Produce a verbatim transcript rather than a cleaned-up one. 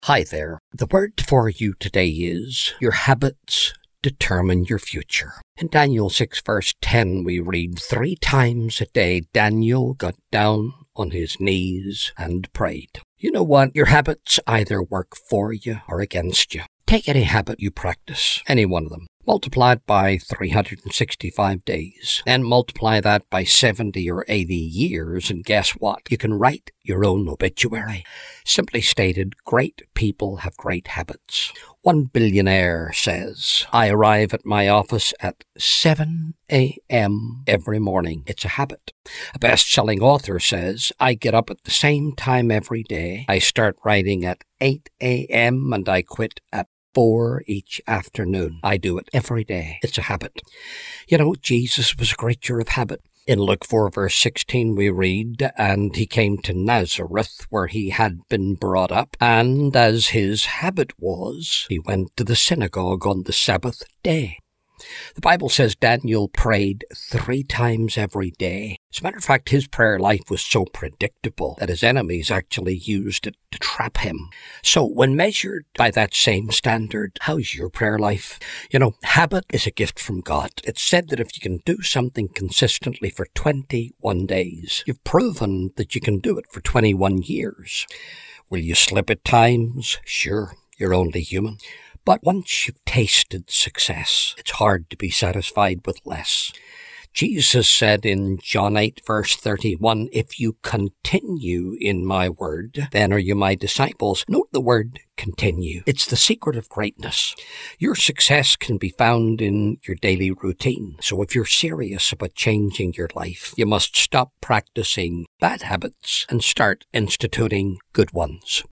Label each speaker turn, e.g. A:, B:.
A: Hi there. The word for you today is, your habits determine your future. In Daniel six verse ten we read, Three times a day Daniel got down on his knees and prayed. You know what? Your habits either work for you or against you. Take any habit you practice, any one of them. Multiply it by three hundred sixty-five days, and multiply that by seventy or eighty years, and guess what? You can write your own obituary. Simply stated, great people have great habits. One billionaire says, I arrive at my office at seven a.m. every morning. It's a habit. A best-selling author says, I get up at the same time every day. I start writing at eight a.m. and I quit at four each afternoon. I do it every day. It's a habit. You know, Jesus was a creature of habit. In Luke four verse sixteen we read, And he came to Nazareth, where he had been brought up, and as his habit was, he went to the synagogue on the Sabbath day. The Bible says Daniel prayed three times every day. As a matter of fact, his prayer life was so predictable that his enemies actually used it to trap him. So when measured by that same standard, how's your prayer life? You know, habit is a gift from God. It's said that if you can do something consistently for twenty-one days, you've proven that you can do it for twenty-one years. Will you slip at times? Sure, you're only human. But once you've tasted success, it's hard to be satisfied with less. Jesus said in John eight verse thirty-one, If you continue in my word, then are you my disciples. Note the word continue. It's the secret of greatness. Your success can be found in your daily routine. So if you're serious about changing your life, you must stop practicing bad habits and start instituting good ones.